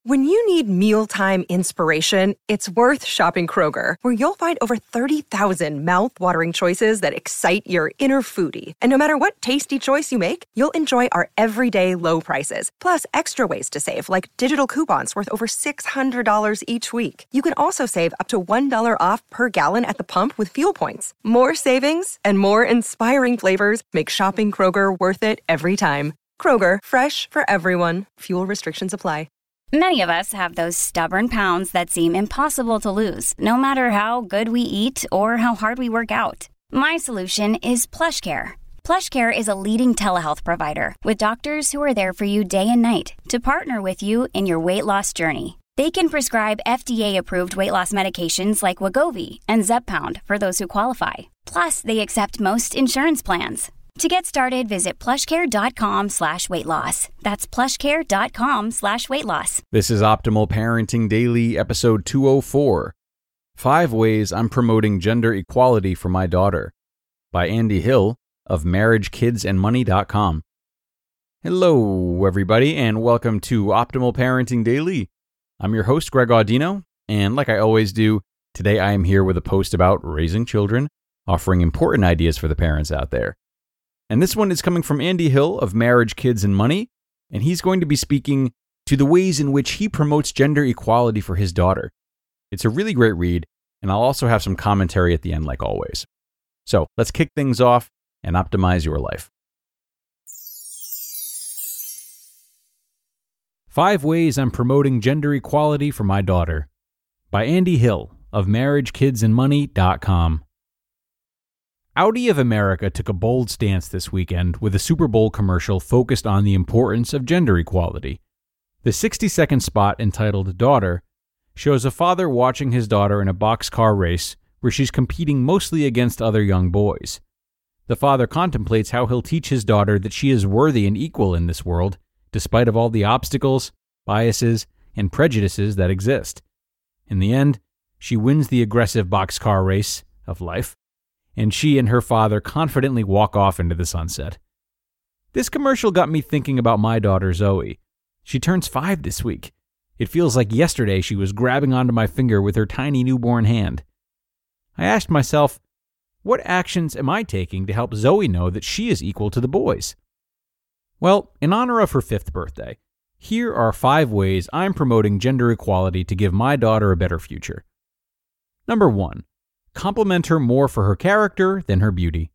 When you need mealtime inspiration, it's worth shopping Kroger, where you'll find over 30,000 mouth-watering choices that excite your inner foodie. And no matter what tasty choice you make, you'll enjoy our everyday low prices, plus extra ways to save, like digital coupons worth over $600 each week. You can also save up to $1 off per gallon at the pump with fuel points. More savings and more inspiring flavors make shopping Kroger worth it every time. Kroger, fresh for everyone. Fuel restrictions apply. Many of us have those stubborn pounds that seem impossible to lose, no matter how good we eat or how hard we work out. My solution is PlushCare. PlushCare is a leading telehealth provider with doctors who are there for you day and night to partner with you in your weight loss journey. They can prescribe FDA-approved weight loss medications like Wegovy and Zepbound for those who qualify. Plus, they accept most insurance plans. To get started, visit plushcare.com/weightloss. That's plushcare.com/weightloss. This is Optimal Parenting Daily, episode 204. 5 Ways I'm Promoting Gender Equality for My Daughter, by Andy Hill of MarriageKidsAndMoney.com. Hello, everybody, and welcome to Optimal Parenting Daily. I'm your host, Greg Audino, and like I always do, today I am here with a post about raising children, offering important ideas for the parents out there. And this one is coming from Andy Hill of Marriage, Kids, and Money, and he's going to be speaking to the ways in which he promotes gender equality for his daughter. It's a really great read, and I'll also have some commentary at the end like always. So let's kick things off and optimize your life. 5 Ways I'm Promoting Gender Equality for My Daughter, by Andy Hill of MarriageKidsAndMoney.com. Audi of America took a bold stance this weekend with a Super Bowl commercial focused on the importance of gender equality. The 60-second spot entitled Daughter shows a father watching his daughter in a boxcar race where she's competing mostly against other young boys. The father contemplates how he'll teach his daughter that she is worthy and equal in this world, despite of all the obstacles, biases, and prejudices that exist. In the end, she wins the aggressive boxcar race of life, and she and her father confidently walk off into the sunset. This commercial got me thinking about my daughter Zoe. She turns 5 this week. It feels like yesterday she was grabbing onto my finger with her tiny newborn hand. I asked myself, what actions am I taking to help Zoe know that she is equal to the boys? Well, in honor of her 5th birthday, here are 5 ways I'm promoting gender equality to give my daughter a better future. Number 1. Compliment her more for her character than her beauty.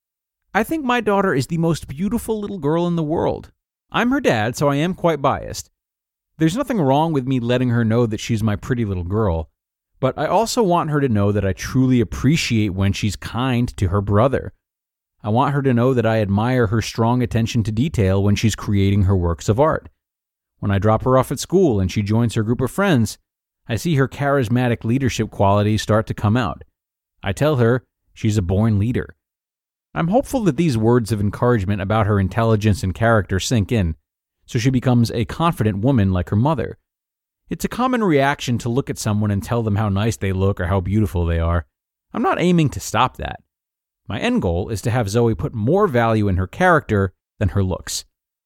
I think my daughter is the most beautiful little girl in the world. I'm her dad, so I am quite biased. There's nothing wrong with me letting her know that she's my pretty little girl, but I also want her to know that I truly appreciate when she's kind to her brother. I want her to know that I admire her strong attention to detail when she's creating her works of art. When I drop her off at school and she joins her group of friends, I see her charismatic leadership qualities start to come out. I tell her she's a born leader. I'm hopeful that these words of encouragement about her intelligence and character sink in, so she becomes a confident woman like her mother. It's a common reaction to look at someone and tell them how nice they look or how beautiful they are. I'm not aiming to stop that. My end goal is to have Zoe put more value in her character than her looks.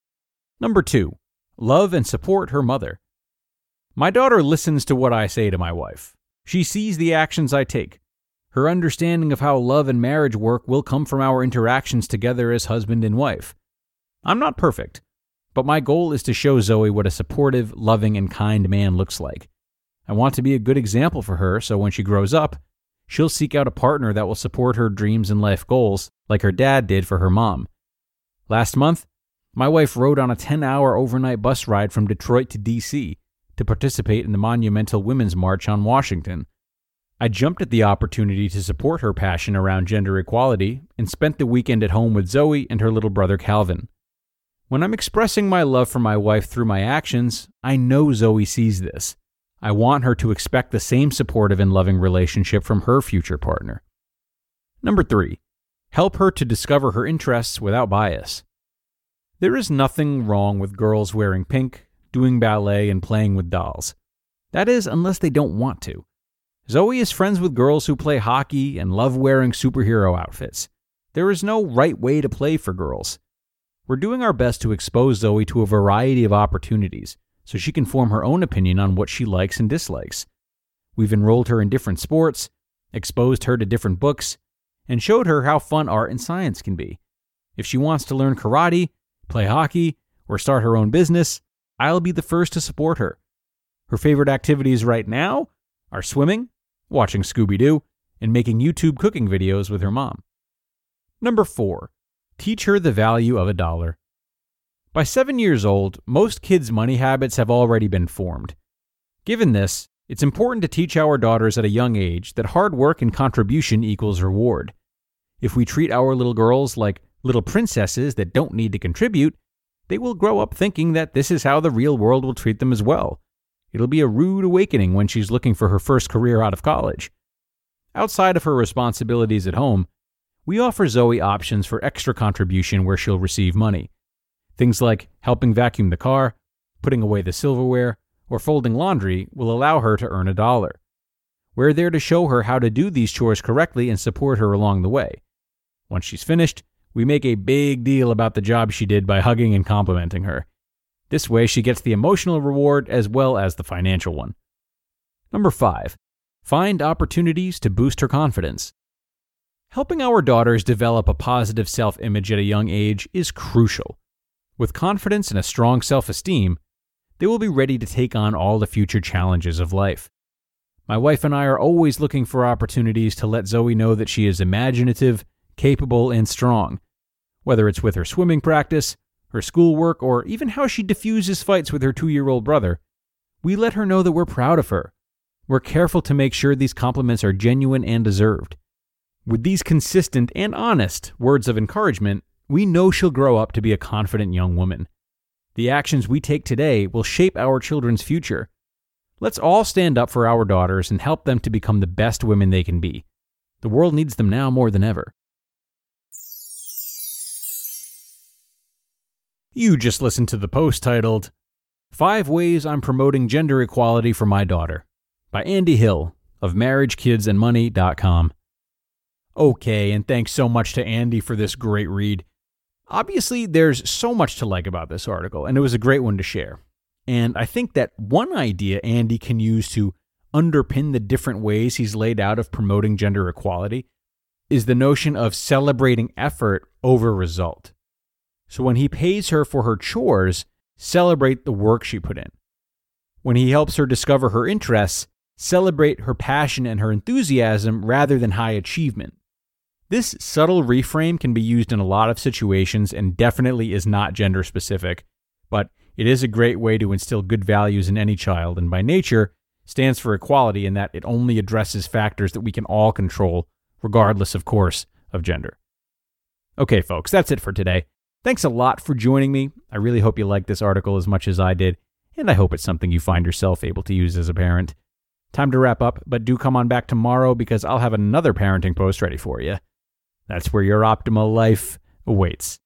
Number 2, love and support her mother. My daughter listens to what I say to my wife. She sees the actions I take. Her understanding of how love and marriage work will come from our interactions together as husband and wife. I'm not perfect, but my goal is to show Zoe what a supportive, loving, and kind man looks like. I want to be a good example for her so when she grows up, she'll seek out a partner that will support her dreams and life goals like her dad did for her mom. Last month, my wife rode on a 10-hour overnight bus ride from Detroit to D.C. to participate in the monumental Women's March on Washington. I jumped at the opportunity to support her passion around gender equality and spent the weekend at home with Zoe and her little brother Calvin. When I'm expressing my love for my wife through my actions, I know Zoe sees this. I want her to expect the same supportive and loving relationship from her future partner. Number 3, help her to discover her interests without bias. There is nothing wrong with girls wearing pink, doing ballet, and playing with dolls. That is, unless they don't want to. Zoe is friends with girls who play hockey and love wearing superhero outfits. There is no right way to play for girls. We're doing our best to expose Zoe to a variety of opportunities so she can form her own opinion on what she likes and dislikes. We've enrolled her in different sports, exposed her to different books, and showed her how fun art and science can be. If she wants to learn karate, play hockey, or start her own business, I'll be the first to support her. Her favorite activities right now are swimming, watching Scooby-Doo, and making YouTube cooking videos with her mom. Number 4. Teach her the value of $1. By 7 years old, most kids' money habits have already been formed. Given this, it's important to teach our daughters at a young age that hard work and contribution equals reward. If we treat our little girls like little princesses that don't need to contribute, they will grow up thinking that this is how the real world will treat them as well. It'll be a rude awakening when she's looking for her first career out of college. Outside of her responsibilities at home, we offer Zoe options for extra contribution where she'll receive money. Things like helping vacuum the car, putting away the silverware, or folding laundry will allow her to earn $1. We're there to show her how to do these chores correctly and support her along the way. Once she's finished, we make a big deal about the job she did by hugging and complimenting her. This way, she gets the emotional reward as well as the financial one. Number 5. Find opportunities to boost her confidence. Helping our daughters develop a positive self-image at a young age is crucial. With confidence and a strong self-esteem, they will be ready to take on all the future challenges of life. My wife and I are always looking for opportunities to let Zoe know that she is imaginative, capable, and strong. Whether it's with her swimming practice, her schoolwork, or even how she diffuses fights with her 2-year-old brother, we let her know that we're proud of her. We're careful to make sure these compliments are genuine and deserved. With these consistent and honest words of encouragement, we know she'll grow up to be a confident young woman. The actions we take today will shape our children's future. Let's all stand up for our daughters and help them to become the best women they can be. The world needs them now more than ever. You just listened to the post titled, 5 Ways I'm Promoting Gender Equality for My Daughter, by Andy Hill of MarriageKidsAndMoney.com. Okay, and thanks so much to Andy for this great read. Obviously, there's so much to like about this article, and it was a great one to share. And I think that one idea Andy can use to underpin the different ways he's laid out of promoting gender equality is the notion of celebrating effort over result. So when he pays her for her chores, celebrate the work she put in. When he helps her discover her interests, celebrate her passion and her enthusiasm rather than high achievement. This subtle reframe can be used in a lot of situations and definitely is not gender specific, but it is a great way to instill good values in any child, and by nature stands for equality in that it only addresses factors that we can all control, regardless, of course, of gender. Okay, folks, that's it for today. Thanks a lot for joining me. I really hope you liked this article as much as I did, and I hope it's something you find yourself able to use as a parent. Time to wrap up, but do come on back tomorrow because I'll have another parenting post ready for you. That's where your optimal life awaits.